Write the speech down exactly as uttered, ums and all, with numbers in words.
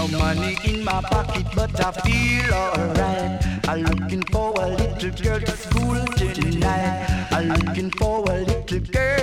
No money in my pocket, but I feel alright. I'm looking for a little girl to school tonight. I'm looking for a little girl